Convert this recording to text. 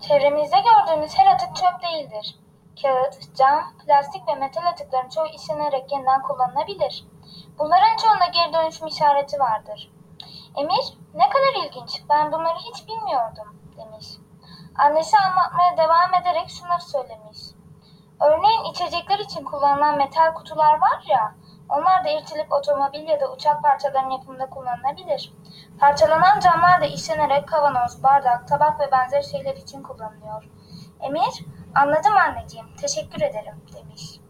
Çevremizde gördüğümüz her atık çöp değildir. Kağıt, cam, plastik ve metal atıkların çoğu işlenerek yeniden kullanılabilir. Bunların çoğunda geri dönüşüm işareti vardır. Emir, ne kadar ilginç, ben bunları hiç bilmiyordum, demiş. Annesi anlatmaya devam ederek şunları söylemiş. Örneğin içecekler için kullanılan metal kutular var ya, onlar da eritilip otomobil ya da uçak parçalarının yapımında kullanılabilir. Parçalanan camlar da işlenerek kavanoz, bardak, tabak ve benzeri şeyler için kullanılıyor. Emir, anladım anneciğim, teşekkür ederim, demiş.